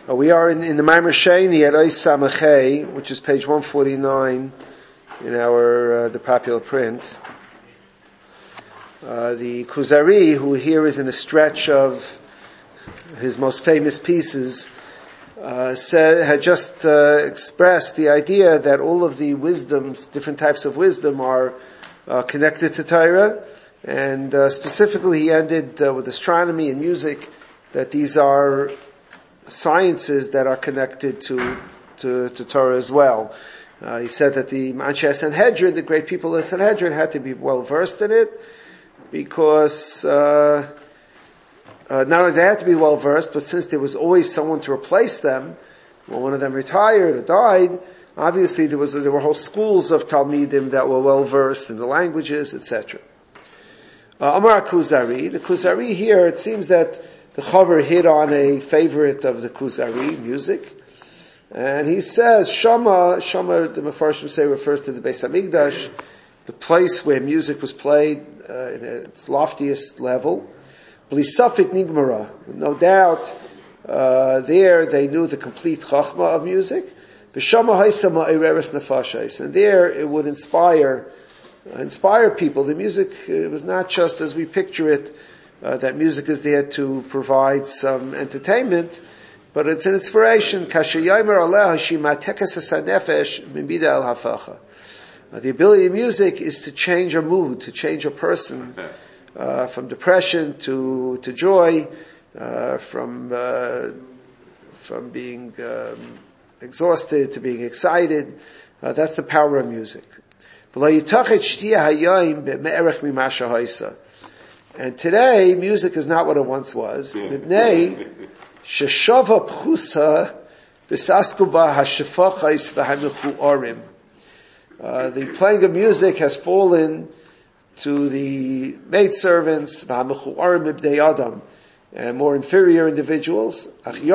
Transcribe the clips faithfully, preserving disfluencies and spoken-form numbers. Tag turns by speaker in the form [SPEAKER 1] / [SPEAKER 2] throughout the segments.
[SPEAKER 1] Uh, we are in, in the Maimer Sheni at Ois Samachay, which is page one forty-nine in our, uh, the popular print. Uh, the Kuzari, who here is in a stretch of his most famous pieces, uh, said, had just, uh, expressed the idea that all of the wisdoms, different types of wisdom are, uh, connected to Torah, and, uh, specifically he ended, uh, with astronomy and music, that these are sciences that are connected to, to, to Torah as well. Uh, he said that the Anshe Sanhedrin, the great people of Sanhedrin, had to be well versed in it, because, uh, uh, not only they had to be well versed, but since there was always someone to replace them, when one of them retired or died, obviously there was, there were whole schools of Talmidim that were well versed in the languages, et cetera. Uh, Amar Kuzari, the Kuzari here, it seems that the Chaver hit on a favorite of the Kuzari, music. And he says, Shama, Shama, the Mefarshim say, refers to the Beis HaMikdash, the place where music was played uh, in its loftiest level. B'lisafik nigmara, no doubt, uh, there they knew the complete chachma of music. B'shama haisama eireres nefashais, and there it would inspire, uh, inspire people. The music uh, was not just as we picture it, Uh, that music is there to provide some entertainment, but it's an inspiration. Uh, the ability of music is to change a mood, to change a person, uh, from depression to, to joy, uh, from, uh, from being, um, exhausted to being excited. Uh, that's the power of music. And today, music is not what it once was. Uh, the playing of music has fallen to the maidservants, and more inferior individuals.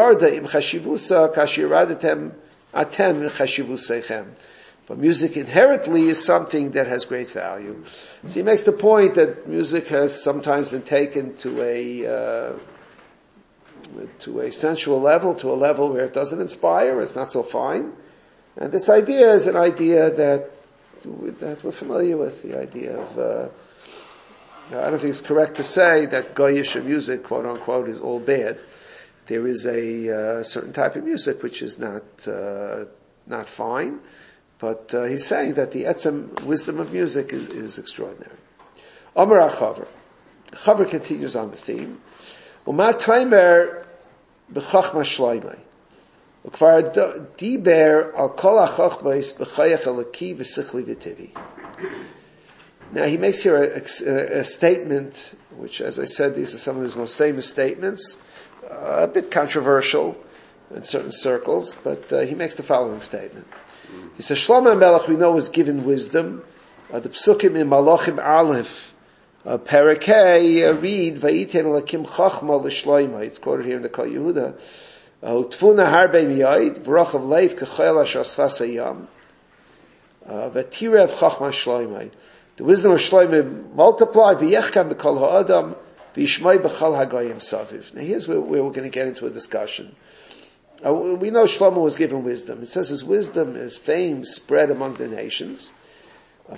[SPEAKER 1] But music inherently is something that has great value. So he makes the point that music has sometimes been taken to a, uh, to a sensual level, to a level where it doesn't inspire, it's not so fine. And this idea is an idea that, that we're familiar with, the idea of, uh, I don't think it's correct to say that Goyish music, quote unquote, is all bad. There is a, uh, certain type of music which is not, uh, not fine. But uh, he's saying that the etzem wisdom of music is, is extraordinary. Amar HaChaver. Chaver continues on the theme. Uma taimer b'chachma shloimei. Ukvar diber al kol hachachmais b'chayach alaki v'sichli v'tivi. Now he makes here a, a, a statement, which, as I said, these are some of his most famous statements, uh, a bit controversial in certain circles, but uh, he makes the following statement. He says, Shlomo HaMelech, we know, was given wisdom. Uh, the Psukim in Malachim Aleph, uh, Parakeh, uh, read, Vayiten Lakim Chachma L'Shloima. It's quoted here in the Kol Yehuda. Utvuna Harbe Miyayid, V'rach of Leif, K'chayel HaShasfas Hayam. V'tirev Chachma Shloima. The wisdom of Shloima multiplied, V'yechkam B'kol Ha'adam, V'yishmai B'chal HaGoyim Saviv. Now here's where, where we're going to get into a discussion. Uh, we know Shlomo was given wisdom. It says his wisdom, his fame spread among the nations. The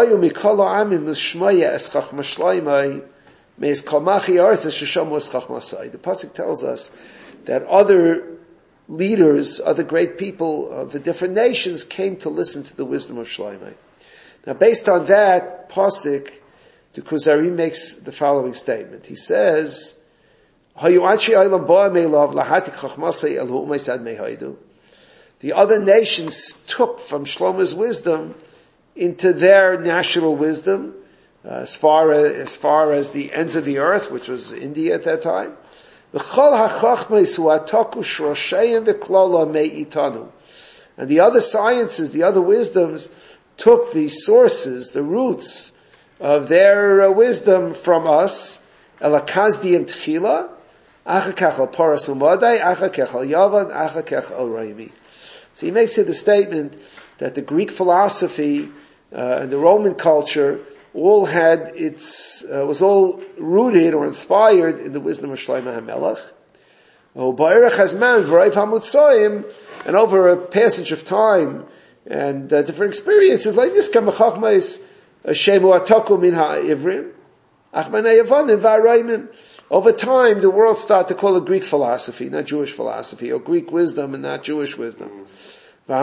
[SPEAKER 1] pasuk tells us that other leaders, other great people of the different nations came to listen to the wisdom of Shlomo. Now based on that pasuk, the Kuzari makes the following statement. He says, the other nations took from Shlomo's wisdom into their national wisdom, uh, as far as, as far as the ends of the earth, which was India at that time. And the other sciences, the other wisdoms, took the sources, the roots of their uh, wisdom from us. Elakazdiim tchila. So he makes here the statement that the Greek philosophy uh, and the Roman culture all had its uh, was all rooted or inspired in the wisdom of Shlomo HaMelech. and over a passage of time and uh, different experiences like this, over time the world started to call it Greek philosophy, not Jewish philosophy, or Greek wisdom and not Jewish wisdom. The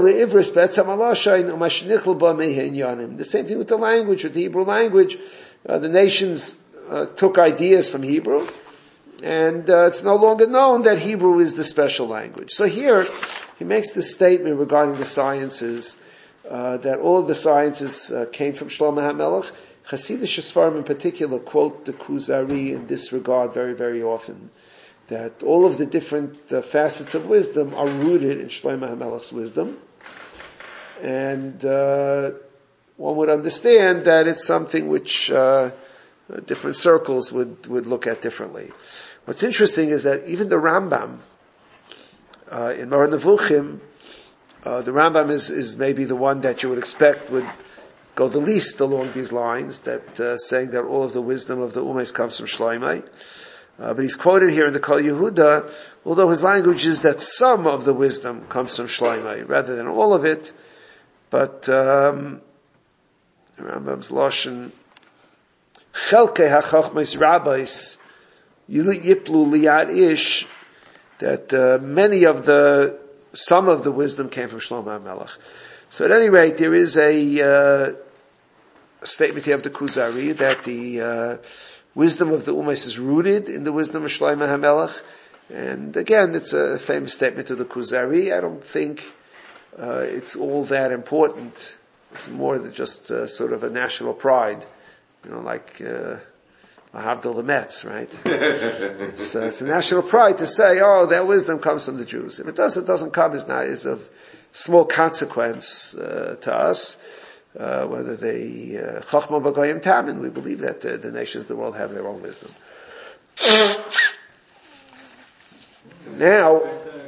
[SPEAKER 1] same thing with the language, with the Hebrew language. Uh, the nations uh, took ideas from Hebrew, and uh, it's no longer known that Hebrew is the special language. So here, he makes this statement regarding the sciences, uh, that all of the sciences uh, came from Shlomo HaMelech. Hasidic Sfarim in particular quote the Kuzari in this regard very, very often, that all of the different uh, facets of wisdom are rooted in Shlomo HaMelech's wisdom, and uh, one would understand that it's something which uh, different circles would, would look at differently. What's interesting is that even the Rambam, uh, in Moreh Nevuchim, uh, the Rambam is, is maybe the one that you would expect would go the least along these lines, that uh, saying that all of the wisdom of the Umays comes from Shlomo. Uh, but he's quoted here in the Kol Yehuda, although his language is that some of the wisdom comes from Shlomo, rather than all of it, but um, Rambam's Lashon, Chelkei HaChochmos Rabbis Yiplu Liyad Ish, that uh, many of the, some of the wisdom came from Shlomo HaMelech. So at any rate, there is a, uh, a statement here of the Kuzari that the uh, wisdom of the Umays is rooted in the wisdom of Shlomo HaMelech. And again, it's a famous statement of the Kuzari. I don't think uh, it's all that important. It's more than just uh, sort of a national pride, you know, like uh, Lahavdil the Mets, right? it's, uh, it's a national pride to say, oh, that wisdom comes from the Jews. If it does, it doesn't come, is not is of small consequence uh, to us. Uh, whether they Chachma B'Goyim Tamin, we believe that the, the nations of the world have their own wisdom. Now,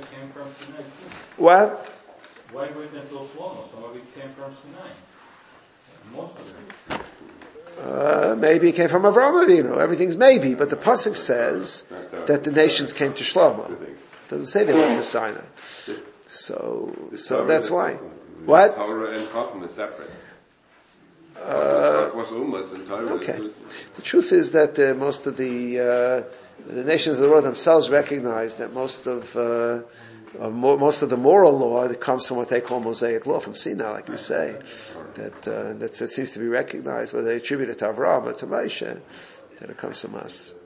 [SPEAKER 1] what?
[SPEAKER 2] Why wait until Shlomo? Some of it came from Sinai. Most of it.
[SPEAKER 1] Uh, maybe it came from Avraham Avinu. Everything's maybe, but the pasuk says that the nations came to Shlomo. It doesn't say they went to Sinai. So, so that's why. What?
[SPEAKER 3] Torah and Chacham is separate.
[SPEAKER 1] Uh, okay. The truth is that uh, most of the uh, the nations of the world themselves recognize that most of uh, Uh, mo- most of the moral law that comes from what they call Mosaic law, from Sinai, like you say, that, uh, that, that seems to be recognized, whether they attribute it to Avraham or to Moshe, that it comes from us.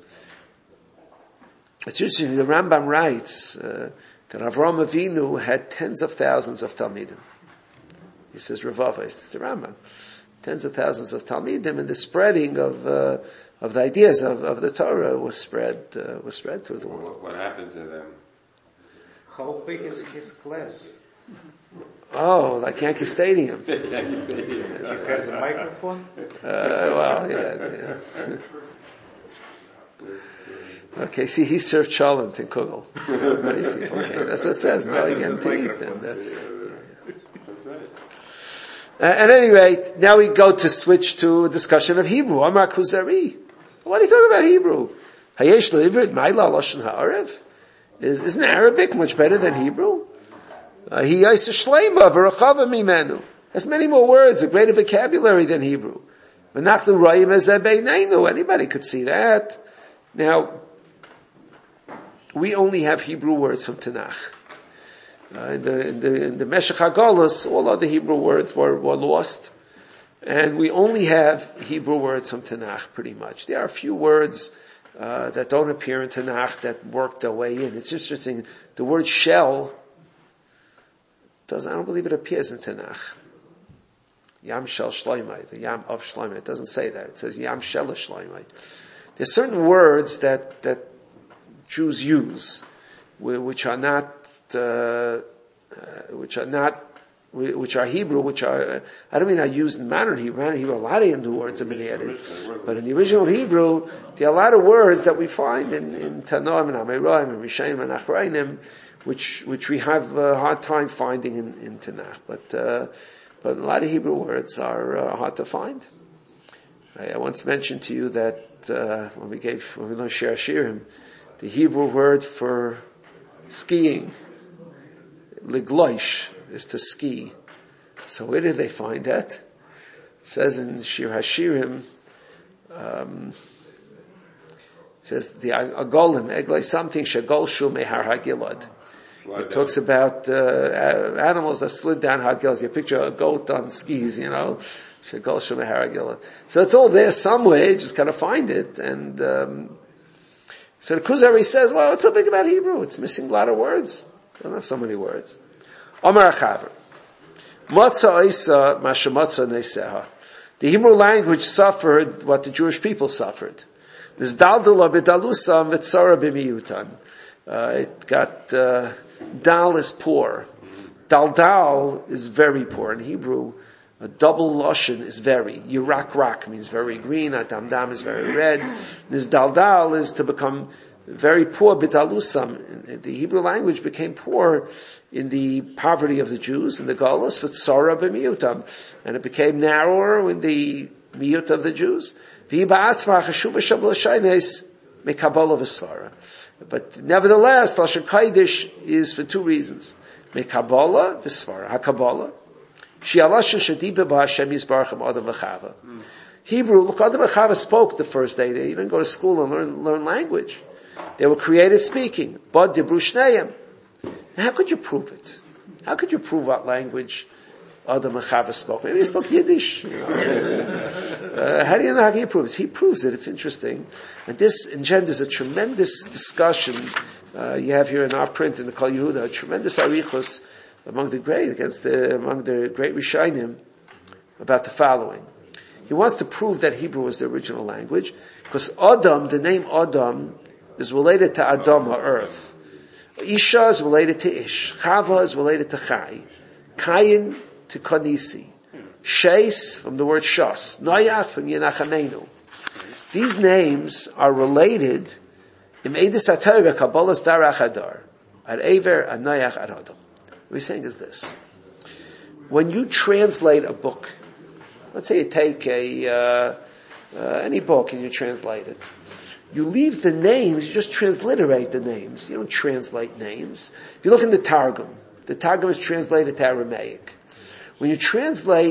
[SPEAKER 1] It's interesting, the Rambam writes uh, that Avraham Avinu had tens of thousands of Talmidim. He says, Revava, it's the Rambam. Tens of thousands of Talmidim, and the spreading of uh, of the ideas of, of the Torah was spread uh, was spread through the world.
[SPEAKER 3] What happened to them?
[SPEAKER 4] How big is his class?
[SPEAKER 1] Oh, like Yankee Stadium.
[SPEAKER 4] He has a microphone?
[SPEAKER 1] Uh, well, yeah, yeah. Okay, see, he served cholent in Kugel. So many people came. That's what it says. No, again to eat. And, uh, uh, at any rate, now we go to switch to a discussion of Hebrew. Amar Kuzari. What are you talking about Hebrew? Hayesh le'ivrit ma'ila lashon ha'arev. Is, isn't Arabic much better than Hebrew? He yaisa shleima v'rachava mimenu. Has many more words, a greater vocabulary than Hebrew. V'nachnu rayim ezeh beineinu. Anybody could see that. Now, we only have Hebrew words from Tanakh. Uh, in the, in the, in the Meshech HaGolus, all other Hebrew words were, were lost. And we only have Hebrew words from Tanakh, pretty much. There are a few words Uh, that don't appear in Tanakh that work their way in. It's interesting. The word shell doesn't, I don't believe it appears in Tanakh. Yam shel shloimei, the yam of shloimei. It doesn't say that. It says yam shel shloimei. There's certain words that, that Jews use, which are not, uh, uh, which are not, which are Hebrew, which are, I don't mean are used in modern Hebrew. Modern Hebrew, a lot of Hindu words have been added. But in the original Hebrew, there are a lot of words that we find in, in Tanoim and Ameroim and Rishayim and Achrayim, which, which we have a hard time finding in, in Tanakh. But, uh, but a lot of Hebrew words are uh, hard to find. I, I once mentioned to you that, uh, when we gave, when we learned Shir Hashirim, the Hebrew word for skiing. Ligloish is to ski. So where did they find that? It says in Shir Hashirim, um, it says the Agolim, Eglay something, Shagolshu Mehar HaGilad. It talks about uh, animals that slid down Har Gilad. You picture a goat on skis, you know. Shagolshu Mehar HaGilad. So it's all there somewhere, you just gotta find it. And um, so the Kuzari says, well, what's so big about Hebrew? It's missing a lot of words. They don't have so many words. Omar Achaver. Matzah Isa Masha Matzah Neiseha. The Hebrew language suffered what the Jewish people suffered. Nizdaldala b'dalusam v'tzara b'miyutan. It got, uh, dal is poor. Daldal is very poor. In Hebrew, a double lashon is very. Yirak rak means very green. Adamdam is very red. Nizdaldal is to become very poor. B'dalusam. The Hebrew language became poor in the poverty of the Jews, in the Galus, v'tzara b'miyutam. And it became narrower in the miyut of the Jews. But nevertheless, Lashon Kodesh is for two reasons. Mekabala v'svara. HaKabbalah. She'alasha shadiba b'Hashem yizbarachem Adam v'chava. Hebrew, look, Adam and Chava spoke the first day. They didn't go to school and learn, learn language. They were created speaking. Bad dibru shneim. How could you prove it? How could you prove what language Adam and Chava spoke? Maybe they spoke Yiddish. You know. uh, how do you know how he proves? He proves it. It's interesting. And this engenders a tremendous discussion. Uh, you have here in our print in the Kol Yehuda, a tremendous arichos among the great, against the, among the great Rishonim about the following. He wants to prove that Hebrew was the original language, because Adam, the name Adam, is related to Adama, earth. Isha is related to Ish. Chava is related to Chai. Kayin to Konisi. Sheis from the word Shas. Noach from Yenachamenu. These names are related in Eidus HaTorah, Kabbalah's Darach Hadar. Ad Ever, Ad Noach, Ad Adam. What he's saying is this. When you translate a book, let's say you take a, uh, uh, any book and you translate it. You leave the names, you just transliterate the names. You don't translate names. If you look in the Targum, the Targum is translated to Aramaic. When you translate,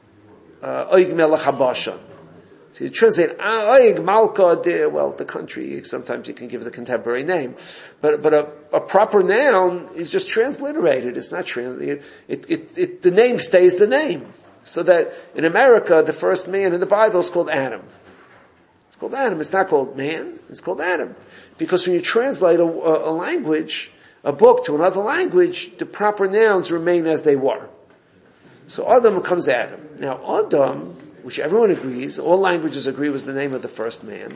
[SPEAKER 1] uh, Oig Melech HaBashan, so you translate, Oig Malka, well, the country, sometimes you can give the contemporary name. But, but a, a proper noun is just transliterated. It's not translated. It, it, it, the name stays the name. So that in America, the first man in the Bible is called Adam. It's called Adam. It's not called man. It's called Adam. Because when you translate a, a, a language, a book to another language, the proper nouns remain as they were. So Adam becomes Adam. Now Adam, which everyone agrees, all languages agree was the name of the first man,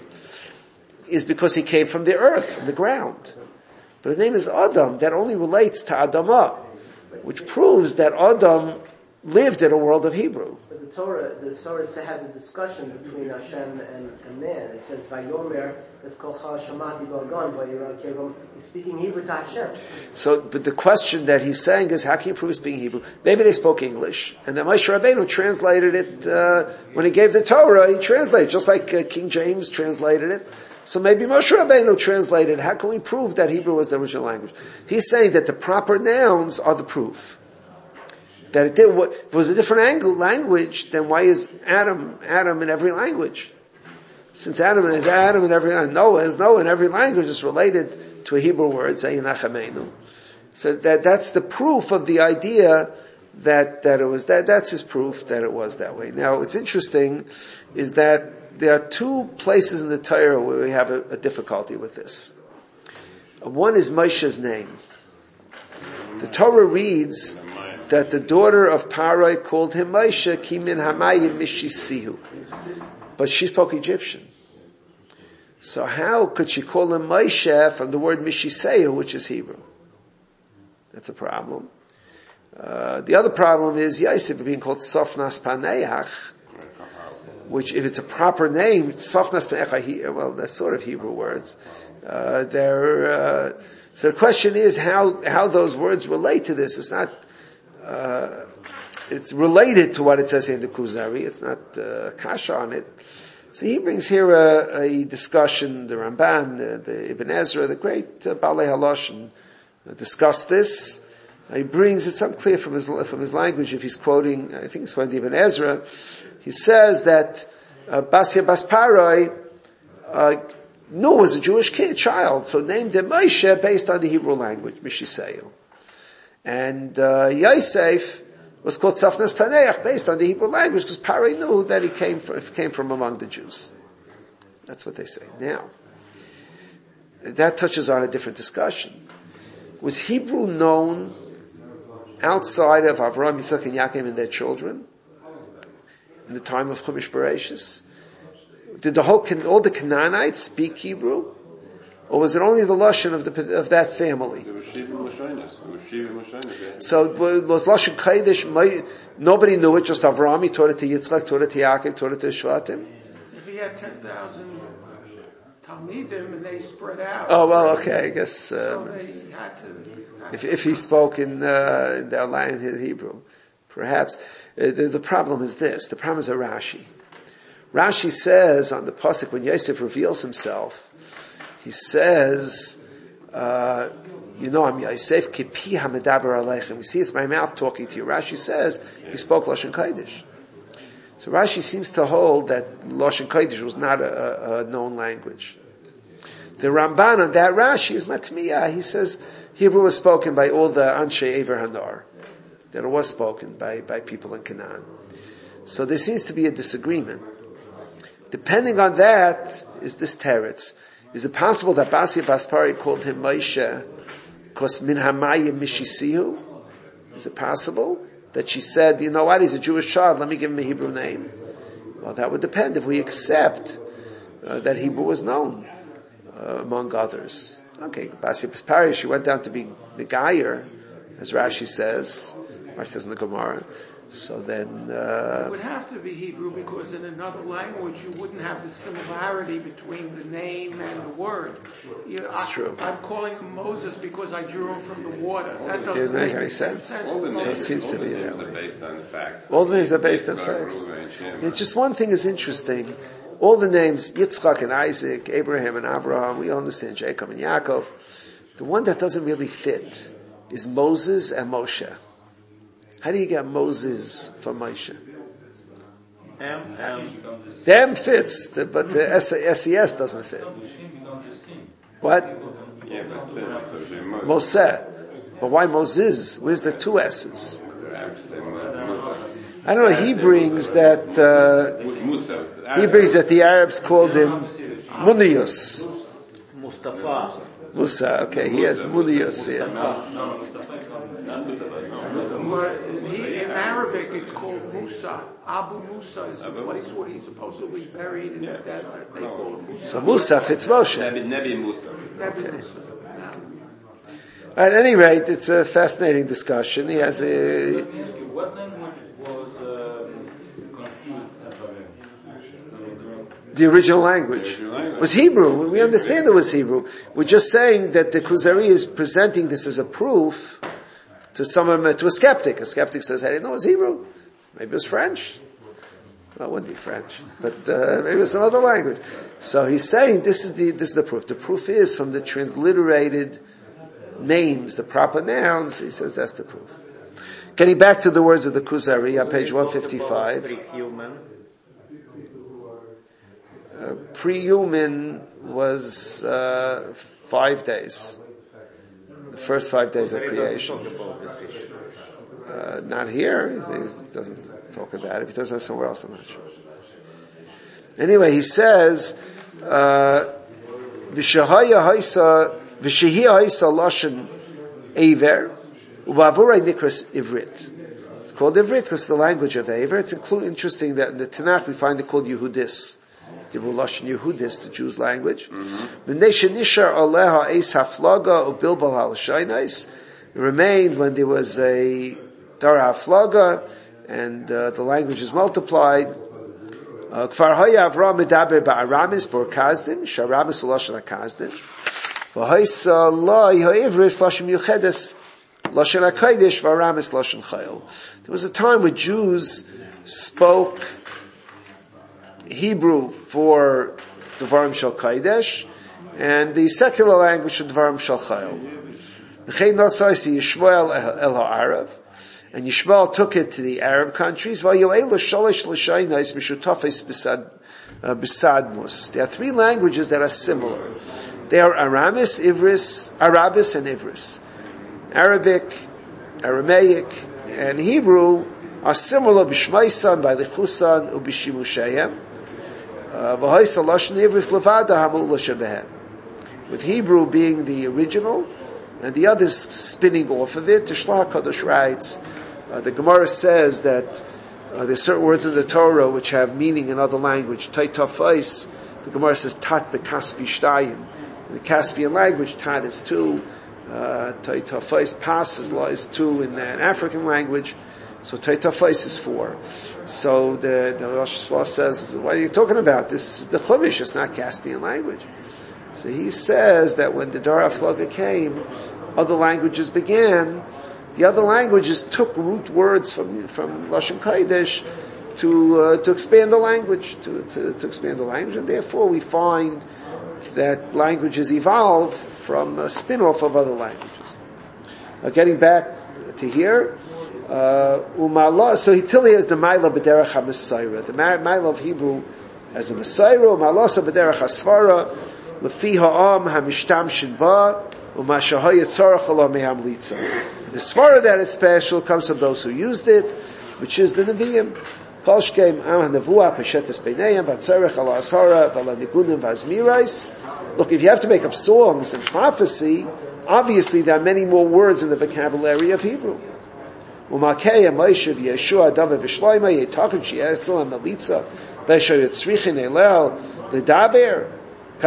[SPEAKER 1] is because he came from the earth, from the ground. But his name is Adam. That only relates to Adamah, which proves that Adam lived in a world of Hebrew.
[SPEAKER 5] But the Torah, the Torah has a discussion between Hashem and, and man. It says, "Vayomer eskolcha shamati b'agon vayirakevom." He's speaking Hebrew to Hashem.
[SPEAKER 1] So, but the question that he's saying is, how can you prove speaking Hebrew? Maybe they spoke English, and then Moshe Rabbeinu translated it uh, when he gave the Torah. He translated just like uh, King James translated it. So maybe Moshe Rabbeinu translated. How can we prove that Hebrew was the original language? He's saying that the proper nouns are the proof. That it did, if it was a different angle, language, then why is Adam, Adam in every language? Since Adam is Adam in every language, Noah is Noah in every language, is related to a Hebrew word, say Yenachamenu. So that, that's the proof of the idea that, that it was, that, that's his proof that it was that way. Now, what's interesting is that there are two places in the Torah where we have a, a difficulty with this. One is Moshe's name. The Torah reads that the daughter of Parai called him Moshe, Kimin Hamayim Mishisihu. But she spoke Egyptian. So how could she call him Moshe from the word Mishisehu, which is Hebrew? That's a problem. Uh, the other problem is Yosef being called Sofnas Paneach, which if it's a proper name, Sofnas Paneach, well, that's sort of Hebrew words. Uh, they're, uh, so the question is how, how those words relate to this. It's not, Uh, it's related to what it says in the Kuzari. It's not uh, kasha on it. So he brings here a, a discussion, the Ramban, the, the Ibn Ezra, the great uh, Balei Halosh, uh, discussed this. Uh, he brings, it's unclear from his, from his language if he's quoting, I think he's quoting even Ezra. He says that uh, Basia Basparoi uh, knew was a Jewish kid, child, so named him Moshe based on the Hebrew language, Mishiseil. And uh, Yosef was called Safnas Paneach based on the Hebrew language because Paroi knew that he came from, came from among the Jews. That's what they say. Now, that touches on a different discussion. Was Hebrew known outside of Avraham, Yitzchak, and Yaakov and their children in the time of Chumash Bereshis? Did the whole, all the Canaanites speak Hebrew? Or was it only the Lashon of the, of that family?
[SPEAKER 3] There was Shiva Moshonis. There was Shiva Moshonis.
[SPEAKER 1] So, was Lashon Kodesh, nobody knew it, just Avraham, he taught it to Yitzchak, taught it to Yaakov, taught it to Shvatim?
[SPEAKER 6] If he had ten thousand Talmidim and they spread out.
[SPEAKER 1] Oh, well, okay, I guess, um,
[SPEAKER 6] so they had to, had
[SPEAKER 1] if, if he spoke in, uh, in their line, his Hebrew, perhaps. Uh, the, the problem is this, the problem is a Rashi. Rashi says on the pasuk when Yosef reveals himself, he says, uh, you know, I'm Yosef, kipi hamedaber aleichem. We see it's my mouth talking to you. Rashi says he spoke Lashon Kodesh. So Rashi seems to hold that Lashon Kodesh was not a, a known language. The Ramban on that Rashi is matmiyah. He says Hebrew was spoken by all the Anshe Ever Hanar. That it was spoken by, by people in Canaan. So there seems to be a disagreement. Depending on that, is this teretz. Is it possible that Basia Baspari called him Moshe because min hamayim mishisihu? Is it possible that she said, you know what, he's a Jewish child, let me give him a Hebrew name? Well, that would depend if we accept uh, that Hebrew was known uh, among others. Okay, Basia Baspari, she went down to be Megayer, as Rashi says, Rashi says in the Gemara. So then, uh,
[SPEAKER 6] it would have to be Hebrew because in another language you wouldn't have the similarity between the name and the word. You know,
[SPEAKER 1] that's
[SPEAKER 6] I,
[SPEAKER 1] true.
[SPEAKER 6] I'm calling him Moses because I drew him from the water. That
[SPEAKER 1] it
[SPEAKER 6] doesn't
[SPEAKER 1] make
[SPEAKER 6] make
[SPEAKER 1] any sense.
[SPEAKER 6] sense.
[SPEAKER 3] All the
[SPEAKER 6] It's
[SPEAKER 1] So it
[SPEAKER 3] names,
[SPEAKER 1] seems
[SPEAKER 3] all
[SPEAKER 1] to
[SPEAKER 3] the
[SPEAKER 1] be
[SPEAKER 3] names
[SPEAKER 1] that
[SPEAKER 3] are
[SPEAKER 1] way.
[SPEAKER 3] based on the facts.
[SPEAKER 1] All the names are based on
[SPEAKER 3] Yitzchak,
[SPEAKER 1] facts.
[SPEAKER 3] Reuven, and Shimon.
[SPEAKER 1] It's just one thing is interesting. All the names, Yitzchak and Isaac, Abraham and Abraham, we understand Jacob and Yaakov. The one that doesn't really fit is Moses and Moshe. How do you get Moses from Moshe?
[SPEAKER 4] M, M.
[SPEAKER 1] Them fits, but the S E S doesn't fit. What?
[SPEAKER 3] Yeah, but still, so they must.
[SPEAKER 1] Moshe. But why Moses? Where's the two S's?
[SPEAKER 3] Perhaps they must- Musa.
[SPEAKER 1] I don't know, he brings that, uh,
[SPEAKER 3] Musa.
[SPEAKER 1] he brings that the Arabs called him Munius.
[SPEAKER 4] Mustafa.
[SPEAKER 1] Musa, okay, he has Munius here.
[SPEAKER 6] But he, in Arabic it's called Musa. Abu Musa is the place where he's supposedly buried in the desert. They call it Musa.
[SPEAKER 1] So Musa fits Moshe.
[SPEAKER 3] Nebi, Nebi Musa.
[SPEAKER 6] Nebi Musa.
[SPEAKER 1] At any rate, it's a fascinating discussion. He has a,
[SPEAKER 2] What language was um, confused at Babel?
[SPEAKER 1] the original language was Hebrew. We understand it was Hebrew. We're just saying that the Kuzari is presenting this as a proof to someone, to a skeptic. A skeptic says, I didn't know it was Hebrew. Maybe it was French. Well, it wouldn't be French, but uh, maybe it was some other language. So he's saying this is the this is the proof. The proof is from the transliterated names, the proper nouns. He says that's the proof. Getting back to the words of the Kuzari on page one fifty-five.
[SPEAKER 4] Pre-human.
[SPEAKER 1] Uh, pre-human was uh, five days. The first five days of
[SPEAKER 4] He doesn't
[SPEAKER 1] creation.
[SPEAKER 4] talk about this issue.
[SPEAKER 1] Uh, not here. He, he doesn't talk about it. If he does it somewhere else, I'm not sure. Anyway, he says, uh, "V'shehaya haisa v'shehia haisa lashon Aver u'ba'avurai nikras Ivrit." It's called Ivrit because it's the language of Aver. It's inclu- interesting that in the Tanakh we find it called Yehudis. The Lashon Yehudis, the Jews' language. It remained when there was a Dara Haflaga and uh, the language is multiplied. Kfar Haya Avram Medaber Ba'aramis Bor Kazdim, Sharamis Lashon HaKazdim. V'haisa La Yehoivris Lashon Yuchedes Lashon HaKodesh V'aramis Lashon Chayil. There was a time when Jews spoke Hebrew for Devarim Shal Kodesh, and the secular language for Devarim Shal Chayil. V'chein nasaisi Yishmael el ha'arav, and Yishmael took it to the Arab countries. V'yoelu shalish l'shaynais mishutafes b'sad b'sadmus. There are three languages that are similar. They are Aramis, Ivris, Arabis, and Ivris. Arabic, Aramaic, and Hebrew are similar b'shmaisan, by lichusan, u'b'shimushehem. V'hoisa lashon Ivris levada hamul l'shabehem. With Hebrew being the original, and the others spinning off of it. The Shlach HaKadosh writes, uh, the Gemara says that uh, there's certain words in the Torah which have meaning in other language. Taitafais, the Gemara says tat bekaspi shtayim. In the Caspian language, tat is two. Uh, Taitafais, pas is, is two in an African language. So Taitafais is four. So the, the Rosh Hashanah says, what are you talking about? This is the Chumash, it's not Caspian language. So he says that when the Dar HaFlaga came, other languages began. The other languages took root words from from Lashon Kodesh to uh, to expand the language, to, to to expand the language, and therefore we find that languages evolve from a spin-off of other languages. Uh, getting back to here, uh, umala. So he till he has the Maila b'derech HaMesaira, the Maila of Hebrew as a Mesaira, umalasa b'derech HaSvara. The svara that is special comes from those who used it, which is the Nevi'im. Look, if you have to make up songs and prophecy, obviously there are many more words in the vocabulary of Hebrew. You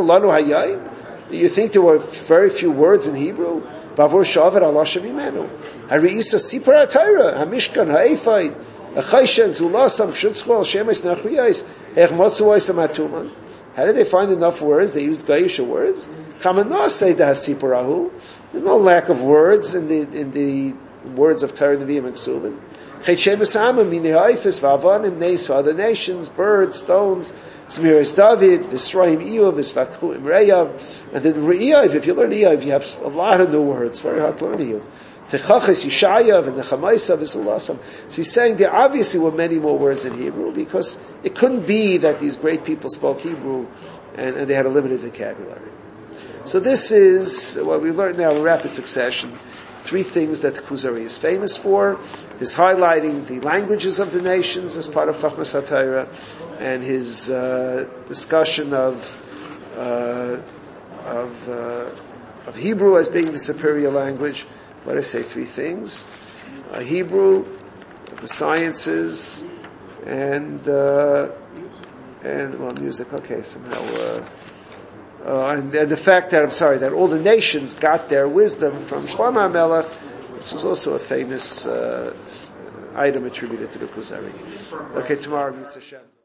[SPEAKER 1] think there were very few words in Hebrew? Bavur shavet aloshem imenu. Hariisa sipar atayra hamishkan haefaid achayshen zulasam shutzchol shemes nachriyais echmotzuais amatuman. How did they find enough words? They used Gaisha words. Kamanos say the hasiparahu. There's no lack of words in the in the words of Torah, Nevi'im, and Ksuvim. Chaytshemus amim mini haifis v'avanim names for other nations, birds, stones. Zmiris David, Visraim Iyov, Visvakhu Imreyav, and then Re'iyov, if you learn Iyov, you have a lot of new words, very hard to learn Iyov. Techachas Yishayav and Nechamaisa Visulasam. So he's saying there obviously were many more words in Hebrew, because it couldn't be that these great people spoke Hebrew and, and they had a limited vocabulary. So this is what we learned now in rapid succession. Three things that the Kuzari is famous for: his highlighting the languages of the nations as part of Chachmas HaTorah, and his uh, discussion of uh, of uh, of Hebrew as being the superior language. What did I say? Three things: uh, Hebrew, the sciences, and uh, and well, music. Okay, somehow. Uh, Uh, and, and the fact that, I'm sorry, that all the nations got their wisdom from Shlomo HaMelech, which is also a famous uh, item attributed to the Kuzari. Okay, tomorrow, Mitzvah Shem.